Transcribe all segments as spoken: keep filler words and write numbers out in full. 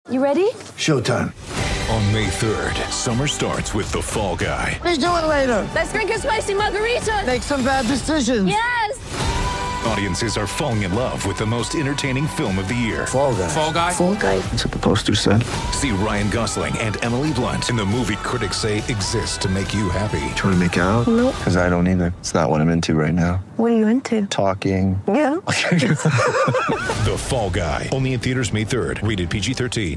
You ready? Showtime. On May third, summer starts with The Fall Guy. Let's do it later. Let's drink a spicy margarita. Make some bad decisions. Yes! Audiences are falling in love with the most entertaining film of the year. Fall Guy. Fall Guy? Fall Guy. That's what the poster said. See Ryan Gosling and Emily Blunt in the movie critics say exists to make you happy. Trying to make it out? Nope. Because I don't either. It's not what I'm into right now. What are you into? Talking. Yeah. The Fall Guy. Only in theaters May third. Rated P G thirteen.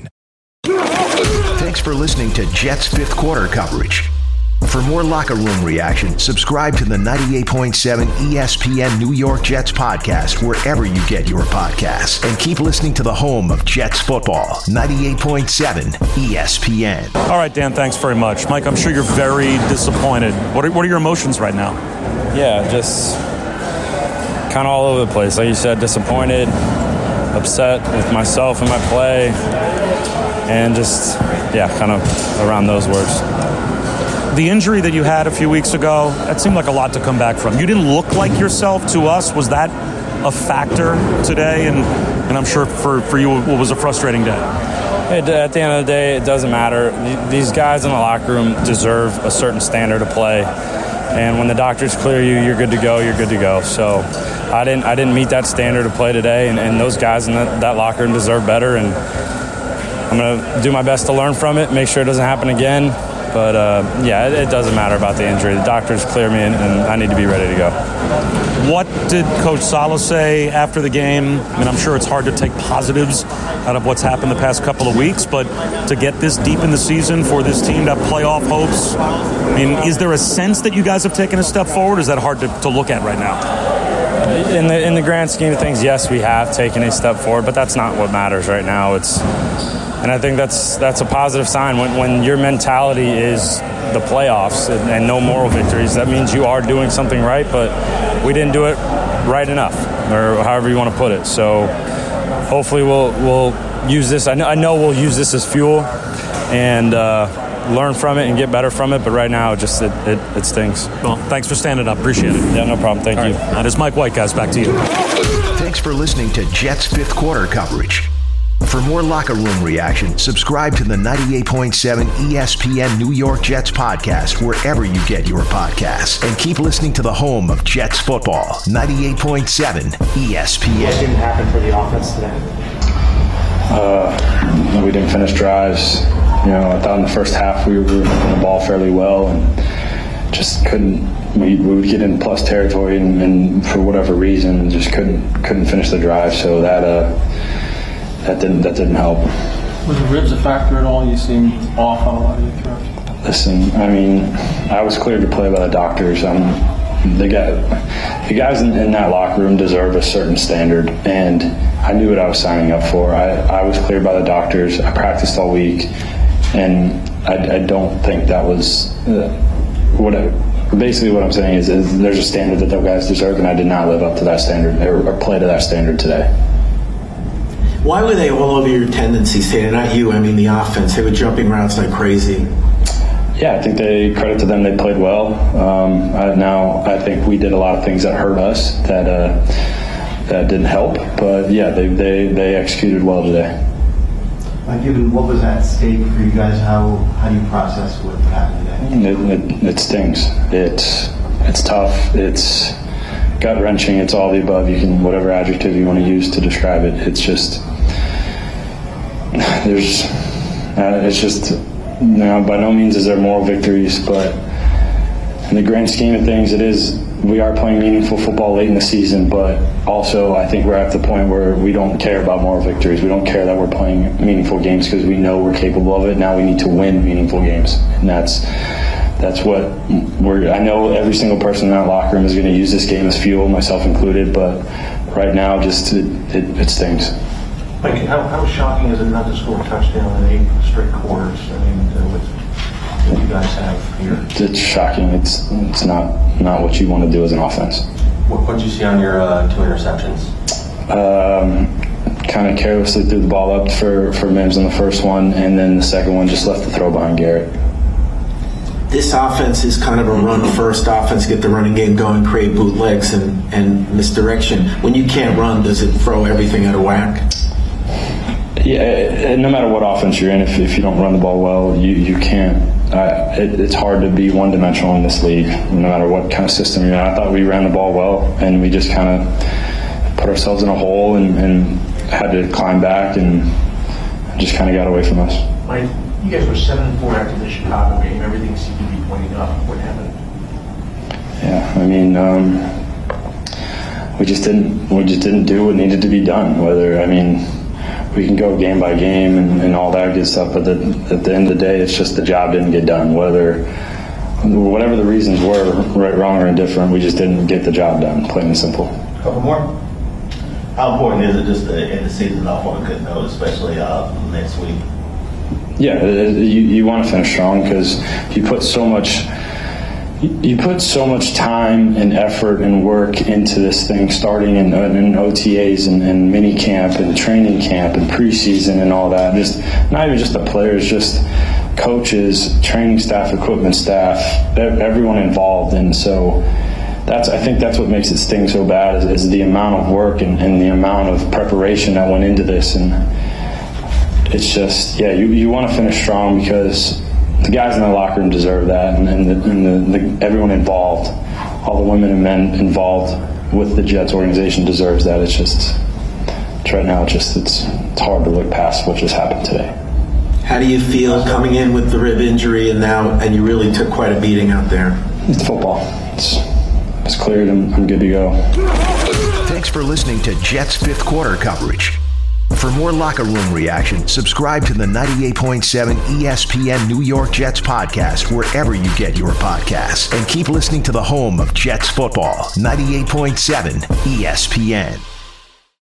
Thanks for listening to Jets fifth quarter coverage. For more locker room reaction, subscribe to the ninety-eight point seven E S P N New York Jets podcast wherever you get your podcasts. And keep listening to the home of Jets football, ninety-eight point seven E S P N. All right, Dan, thanks very much. Mike, I'm sure you're very disappointed. What are, what are your emotions right now? Yeah, just kind of all over the place. Like you said, disappointed, upset with myself and my play, and just, yeah, kind of around those words. The injury that you had a few weeks ago, that seemed like a lot to come back from. You didn't look like yourself to us. Was that a factor today? And and I'm sure for, for you it was a frustrating day. It, at the end of the day, it doesn't matter. These guys in the locker room deserve a certain standard of play. And when the doctors clear you, you're good to go, you're good to go. So I didn't I didn't meet that standard of play today, and, and those guys in that, that locker room deserve better. And I'm going to do my best to learn from it, make sure it doesn't happen again. But, uh, yeah, it, it doesn't matter about the injury. The doctors clear me, and, and I need to be ready to go. What did Coach Saleh say after the game? I mean, I'm sure it's hard to take positives out of what's happened the past couple of weeks, but to get this deep in the season for this team to have playoff hopes, I mean, is there a sense that you guys have taken a step forward? Or is that hard to, to look at right now? In the in the grand scheme of things, yes, we have taken a step forward, but that's not what matters right now. It's And I think that's that's a positive sign. When, when your mentality is the playoffs and, and no moral victories, that means you are doing something right, but we didn't do it right enough, or however you want to put it. So hopefully we'll we'll use this. I know, I know we'll use this as fuel and uh, learn from it and get better from it, but right now it just it, it, it stings. Well, thanks for standing up. Appreciate it. Yeah, no problem. Thank All you. Right. That is Mike White, guys. Back to you. Thanks for listening to Jets fifth quarter coverage. For more locker room reaction, subscribe to the ninety-eight point seven E S P N New York Jets podcast wherever you get your podcasts. And keep listening to the home of Jets football, ninety-eight point seven E S P N. What didn't happen for the offense today? Uh, we didn't finish drives. You know, I thought in the first half we were moving the ball fairly well and just couldn't. We, we would get in plus territory and, and for whatever reason just couldn't couldn't finish the drive. So that uh, that didn't that didn't help. Was the ribs a factor at all? You seemed off on a lot of your throws. Listen, I mean, I was cleared to play by the doctors. I'm the guy. The guys in, in that locker room deserve a certain standard, and I knew what I was signing up for. I, I was cleared by the doctors. I practiced all week, and I, I don't think that was uh, what. I, basically, what I'm saying is, is there's a standard that those guys deserve, and I did not live up to that standard or, or play to that standard today. Why were they all over your tendencies today? Not you, I mean the offense. They were jumping routes like crazy. Yeah, I think they credit to them. They played well. Um, I, now I think we did a lot of things that hurt us that uh, that didn't help. But yeah, they they, they executed well today. Uh, given what was at stake for you guys, how how do you process what happened today? It, it, it stings. It's it's tough. It's gut wrenching. It's all the above. You can whatever adjective you want to use to describe it. It's just there's uh, it's just. No, by no means is there moral victories, but in the grand scheme of things, it is. We are playing meaningful football late in the season, but also I think we're at the point where we don't care about moral victories. We don't care that we're playing meaningful games because we know we're capable of it. Now we need to win meaningful games, and that's that's what we're. I know every single person in that locker room is going to use this game as fuel, myself included. But right now, just it, it, it stings. Like, how, how shocking is it not to score a touchdown in eight straight quarters? I mean, uh, with what you guys have here. It's shocking. It's it's not not what you want to do as an offense. What did you see on your uh, two interceptions? Um, kind of carelessly threw the ball up for, for Mims on the first one, and then the second one just left the throw behind Garrett. This offense is kind of a run-first offense, get the running game going, create bootlegs and, and misdirection. When you can't run, does it throw everything out of whack? Yeah, no matter what offense you're in, if, if you don't run the ball well, you, you can't. Uh, it, it's hard to be one-dimensional in this league, no matter what kind of system you're in. I thought we ran the ball well, and we just kind of put ourselves in a hole and, and had to climb back, and just kind of got away from us. Mike, you guys were seven and four after the Chicago game. Everything seemed to be pointing up. What happened? Yeah, I mean, um, we just didn't. We just didn't do what needed to be done. Whether I mean. We can go game by game and, and all that good stuff, but the, at the end of the day, it's just the job didn't get done. Whether, whatever the reasons were, right, wrong, or indifferent, we just didn't get the job done, plain and simple. A couple more. How important is it just to end the season off on a good note, especially uh, next week? Yeah, it, you, you want to finish strong because you put so much. You put so much time and effort and work into this thing, starting in, in O T As and, and mini camp and training camp and preseason and all that. Just not even just the players, just coaches, training staff, equipment staff, everyone involved. And so that's I think that's what makes it sting so bad is, is the amount of work and, and the amount of preparation that went into this. And it's just yeah, you you want to finish strong because. The guys in the locker room deserve that, and, and, the, and the, the, everyone involved, all the women and men involved with the Jets organization deserves that. It's just, it's right now, it's just it's, it's hard to look past what just happened today. How do you feel coming in with the rib injury and now, and you really took quite a beating out there? It's football. It's, it's cleared. I'm, I'm good to go. Thanks for listening to Jets fifth quarter coverage. For more locker room reaction, subscribe to the ninety-eight point seven E S P N New York Jets podcast wherever you get your podcasts. And keep listening to the home of Jets football, ninety-eight point seven E S P N.